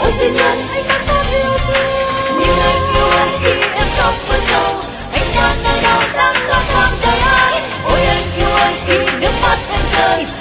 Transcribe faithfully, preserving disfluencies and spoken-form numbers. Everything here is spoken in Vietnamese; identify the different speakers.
Speaker 1: duy nhất anh đã có yêu thương. Nhưng anh yêu anh khi em khóc với nhau, anh đang nơi đâu đang khóc trong đời ai. Ôi anh yêu anh khi nước mắt em rơi.